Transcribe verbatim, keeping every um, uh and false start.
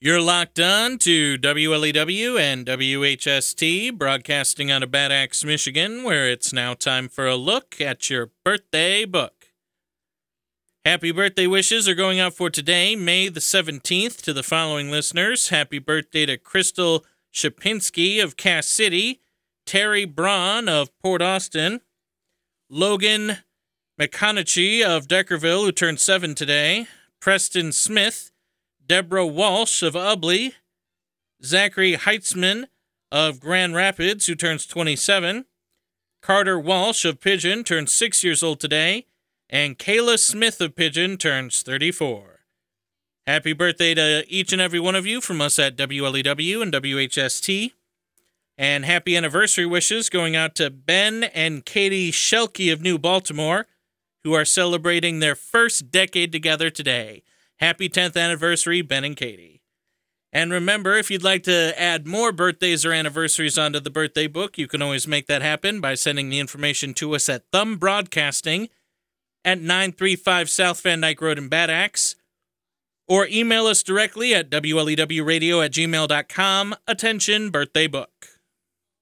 You're locked on to W L E W and W H S T, broadcasting out of Bad Axe, Michigan, where it's now time for a look at your birthday book. Happy birthday wishes are going out for today, May the seventeenth, to the following listeners. Happy birthday to Crystal Shapinski of Cass City, Terry Braun of Port Austin, Logan McConaughey of Deckerville, who turned seven today, Preston Smith, Deborah Walsh of Ubley, Zachary Heitzman of Grand Rapids, who turns twenty-seven, Carter Walsh of Pigeon turns six years old today, and Kayla Smith of Pigeon turns thirty-four. Happy birthday to each and every one of you from us at W L E W and W H S T. And happy anniversary wishes going out to Ben and Katie Shelke of New Baltimore, who are celebrating their first decade together today. Happy tenth anniversary, Ben and Katie. And remember, if you'd like to add more birthdays or anniversaries onto the birthday book, you can always make that happen by sending the information to us at Thumb Broadcasting at nine thirty-five South Van Dyke Road in Bad Axe, or email us directly at W L E W radio at gmail dot com. Attention, birthday book.